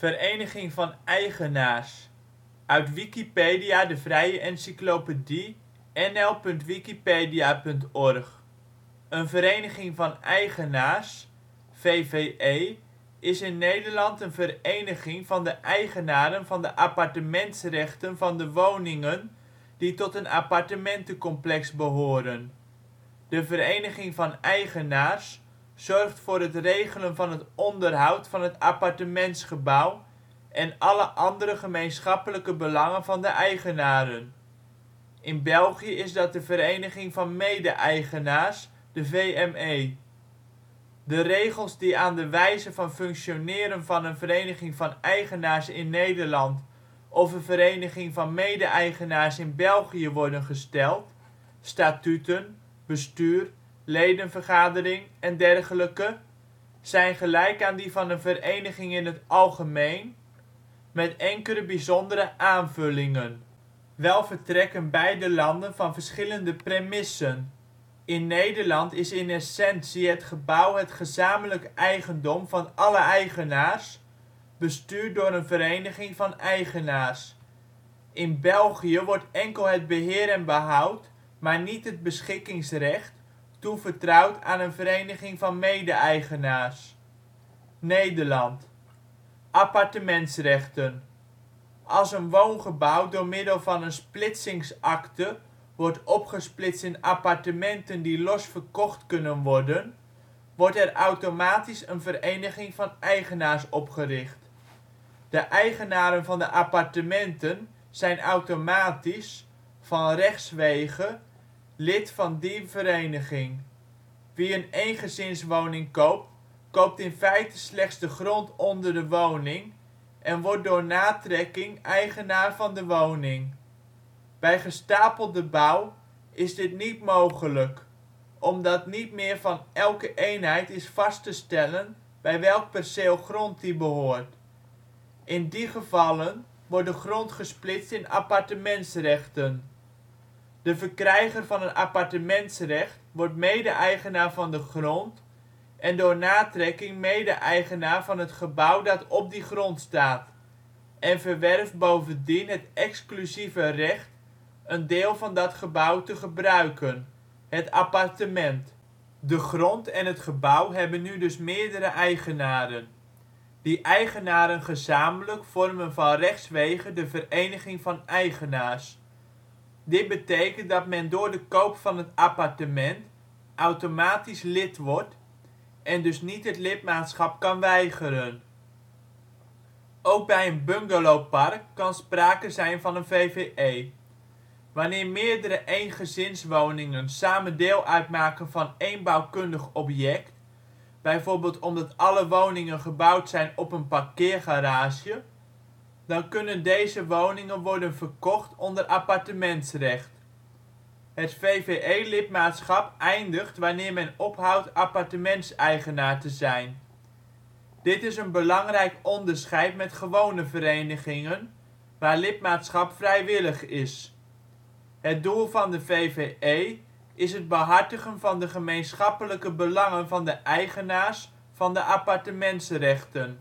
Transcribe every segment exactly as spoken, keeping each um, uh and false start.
Vereniging van Eigenaars, uit Wikipedia, de vrije encyclopedie. N L punt wikipedia punt org. Een Vereniging van Eigenaars (V V E) is in Nederland een vereniging van de eigenaren van de appartementsrechten van de woningen die tot een appartementencomplex behoren. De Vereniging van Eigenaars zorgt voor het regelen van het onderhoud van het appartementsgebouw en alle andere gemeenschappelijke belangen van de eigenaren. In België is dat de Vereniging van Mede-eigenaars (V M E). De regels die aan de wijze van functioneren van een Vereniging van Eigenaars in Nederland of een Vereniging van Mede-eigenaars in België worden gesteld (statuten, bestuur, ledenvergadering en dergelijke) zijn gelijk aan die van een vereniging in het algemeen, met enkele bijzondere aanvullingen. Wel vertrekken beide landen van verschillende premissen. In Nederland is in essentie het gebouw het gezamenlijk eigendom van alle eigenaars, bestuurd door een Vereniging van Eigenaars. In België wordt enkel het beheer en behoud, maar niet het beschikkingsrecht, toevertrouwd aan een Vereniging van Mede-eigenaars. Nederland: Appartementsrechten. Als een woongebouw door middel van een splitsingsakte wordt opgesplitst in appartementen die los verkocht kunnen worden, wordt er automatisch een Vereniging van Eigenaars opgericht. De eigenaren van de appartementen zijn automatisch, van rechtswege, lid van die vereniging. Wie een eengezinswoning koopt, koopt in feite slechts de grond onder de woning en wordt door natrekking eigenaar van de woning. Bij gestapelde bouw is dit niet mogelijk, omdat niet meer van elke eenheid is vast te stellen bij welk perceel grond die behoort. In die gevallen wordt de grond gesplitst in appartementsrechten. De verkrijger van een appartementsrecht wordt mede-eigenaar van de grond en door natrekking mede-eigenaar van het gebouw dat op die grond staat, en verwerft bovendien het exclusieve recht een deel van dat gebouw te gebruiken, het appartement. De grond en het gebouw hebben nu dus meerdere eigenaren. Die eigenaren gezamenlijk vormen van rechtswege de Vereniging van Eigenaars. Dit betekent dat men door de koop van het appartement automatisch lid wordt en dus niet het lidmaatschap kan weigeren. Ook bij een bungalowpark kan sprake zijn van een V V E. Wanneer meerdere eengezinswoningen samen deel uitmaken van één bouwkundig object, bijvoorbeeld omdat alle woningen gebouwd zijn op een parkeergarage, dan kunnen deze woningen worden verkocht onder appartementsrecht. Het V V E-lidmaatschap eindigt wanneer men ophoudt appartementseigenaar te zijn. Dit is een belangrijk onderscheid met gewone verenigingen, waar lidmaatschap vrijwillig is. Het doel van de V V E is het behartigen van de gemeenschappelijke belangen van de eigenaars van de appartementsrechten.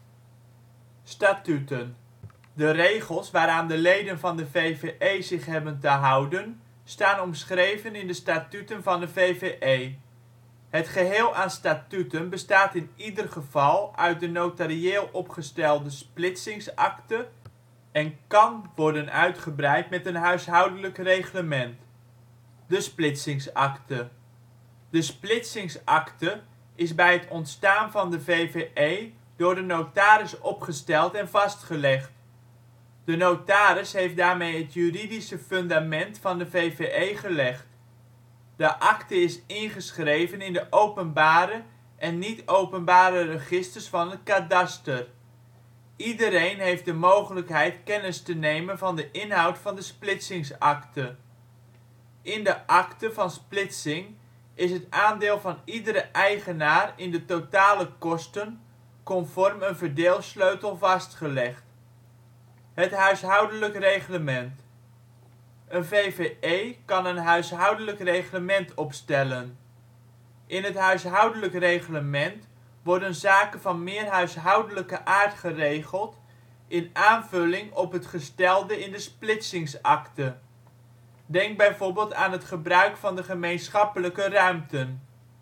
Statuten. De regels waaraan de leden van de V V E zich hebben te houden, staan omschreven in de statuten van de V V E. Het geheel aan statuten bestaat in ieder geval uit de notarieel opgestelde splitsingsakte en kan worden uitgebreid met een huishoudelijk reglement. De splitsingsakte. De splitsingsakte is bij het ontstaan van de V V E door de notaris opgesteld en vastgelegd. De notaris heeft daarmee het juridische fundament van de V V E gelegd. De akte is ingeschreven in de openbare en niet-openbare registers van het kadaster. Iedereen heeft de mogelijkheid kennis te nemen van de inhoud van de splitsingsakte. In de akte van splitsing is het aandeel van iedere eigenaar in de totale kosten conform een verdeelsleutel vastgelegd. Het huishoudelijk reglement. Een V V E kan een huishoudelijk reglement opstellen. In het huishoudelijk reglement worden zaken van meer huishoudelijke aard geregeld in aanvulling op het gestelde in de splitsingsakte. Denk bijvoorbeeld aan het gebruik van de gemeenschappelijke ruimten.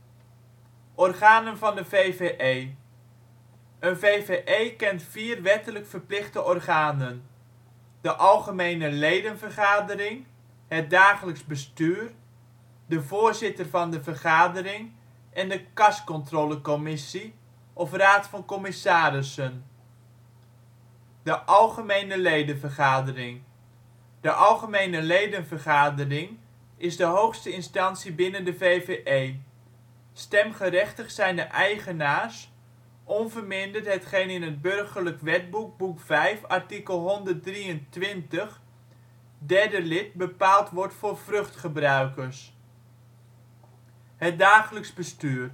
Organen van de V vE. Een V vE kent vier wettelijk verplichte organen: de Algemene Ledenvergadering, het Dagelijks Bestuur, de voorzitter van de vergadering en de Kascontrolecommissie of Raad van Commissarissen. De Algemene Ledenvergadering. De Algemene Ledenvergadering is de hoogste instantie binnen de V vE. Stemgerechtigd zijn de eigenaars, onverminderd hetgeen in het Burgerlijk Wetboek boek vijf artikel honderddrieëntwintig, derde lid bepaald wordt voor vruchtgebruikers. Het Dagelijks Bestuur.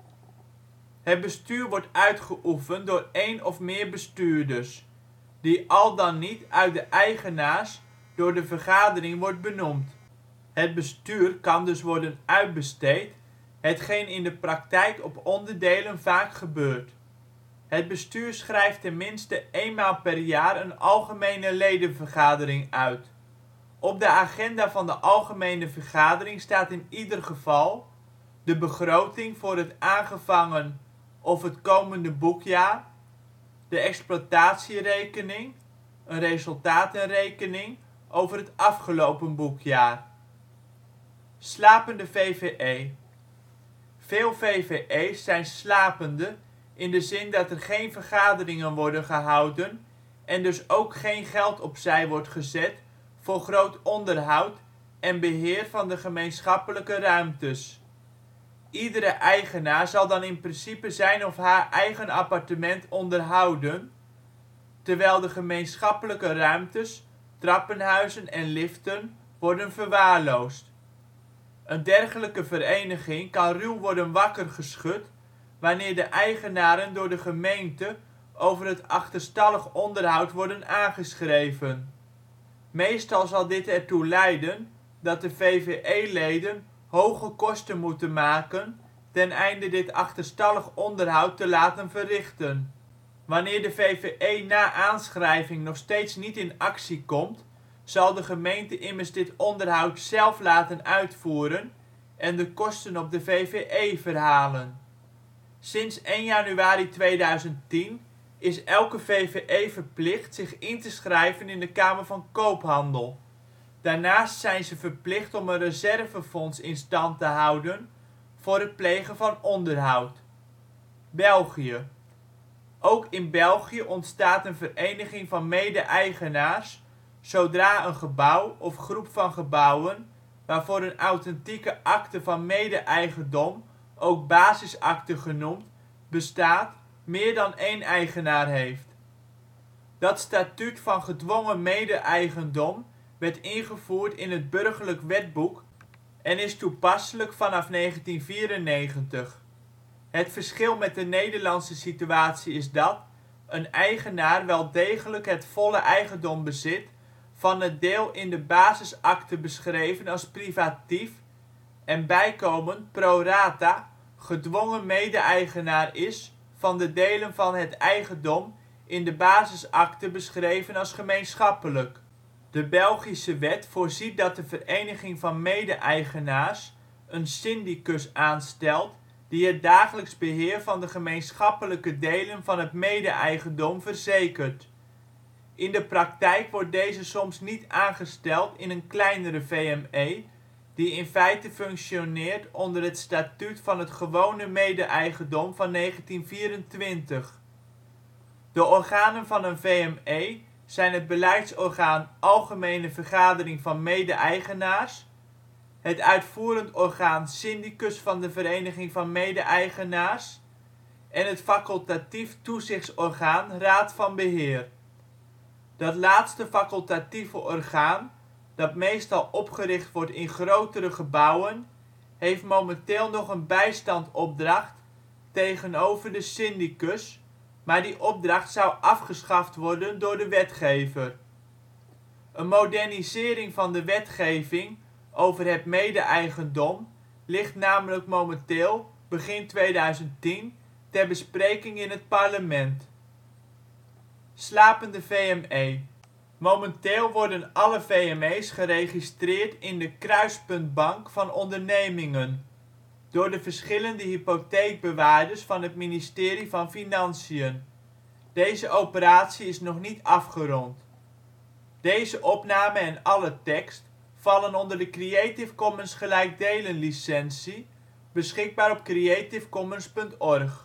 Het bestuur wordt uitgeoefend door één of meer bestuurders, die al dan niet uit de eigenaars door de vergadering wordt benoemd. Het bestuur kan dus worden uitbesteed, hetgeen in de praktijk op onderdelen vaak gebeurt. Het bestuur schrijft ten minste eenmaal per jaar een Algemene Ledenvergadering uit. Op de agenda van de Algemene Vergadering staat in ieder geval: de begroting voor het aangevangen of het komende boekjaar, de exploitatierekening, een resultatenrekening over het afgelopen boekjaar. Slapende V vE. Veel V vE 's zijn slapende in de zin dat er geen vergaderingen worden gehouden en dus ook geen geld opzij wordt gezet voor groot onderhoud en beheer van de gemeenschappelijke ruimtes. Iedere eigenaar zal dan in principe zijn of haar eigen appartement onderhouden, terwijl de gemeenschappelijke ruimtes, trappenhuizen en liften worden verwaarloosd. Een dergelijke vereniging kan ruw worden wakker geschud wanneer de eigenaren door de gemeente over het achterstallig onderhoud worden aangeschreven. Meestal zal dit ertoe leiden dat de V vE leden hoge kosten moeten maken teneinde dit achterstallig onderhoud te laten verrichten. Wanneer de V vE na aanschrijving nog steeds niet in actie komt, zal de gemeente immers dit onderhoud zelf laten uitvoeren en de kosten op de V vE verhalen. Sinds één januari tweeduizend tien is elke V vE verplicht zich in te schrijven in de Kamer van Koophandel. Daarnaast zijn ze verplicht om een reservefonds in stand te houden voor het plegen van onderhoud. België. Ook in België ontstaat een vereniging van mede-eigenaars zodra een gebouw of groep van gebouwen waarvoor een authentieke akte van mede-eigendom, ook basisakte genoemd, bestaat, meer dan één eigenaar heeft. Dat statuut van gedwongen mede-eigendom werd ingevoerd in het Burgerlijk Wetboek en is toepasselijk vanaf negentien vierennegentig. Het verschil met de Nederlandse situatie is dat een eigenaar wel degelijk het volle eigendom bezit van het deel in de basisakte beschreven als privatief en bijkomend pro rata gedwongen mede-eigenaar is van de delen van het eigendom in de basisakte beschreven als gemeenschappelijk. De Belgische wet voorziet dat de Vereniging van Mede-eigenaars een syndicus aanstelt die het dagelijks beheer van de gemeenschappelijke delen van het mede-eigendom verzekert. In de praktijk wordt deze soms niet aangesteld in een kleinere V M E, die in feite functioneert onder het statuut van het gewone mede-eigendom van negentien vierentwintig. De organen van een V M E zijn het beleidsorgaan Algemene Vergadering van Mede-eigenaars, het uitvoerend orgaan Syndicus van de Vereniging van Mede-eigenaars en het facultatief toezichtsorgaan Raad van Beheer. Dat laatste facultatieve orgaan, dat meestal opgericht wordt in grotere gebouwen, heeft momenteel nog een bijstandopdracht tegenover de syndicus, maar die opdracht zou afgeschaft worden door de wetgever. Een modernisering van de wetgeving over het mede-eigendom ligt namelijk momenteel (begin tweeduizend tien) ter bespreking in het parlement. Slapende V M E. Momenteel worden alle V M E 's geregistreerd in de Kruispuntbank van ondernemingen, door de verschillende hypotheekbewaarders van het Ministerie van Financiën. Deze operatie is nog niet afgerond. Deze opname en alle tekst vallen onder de Creative Commons gelijkdelen licentie, beschikbaar op creativecommons punt org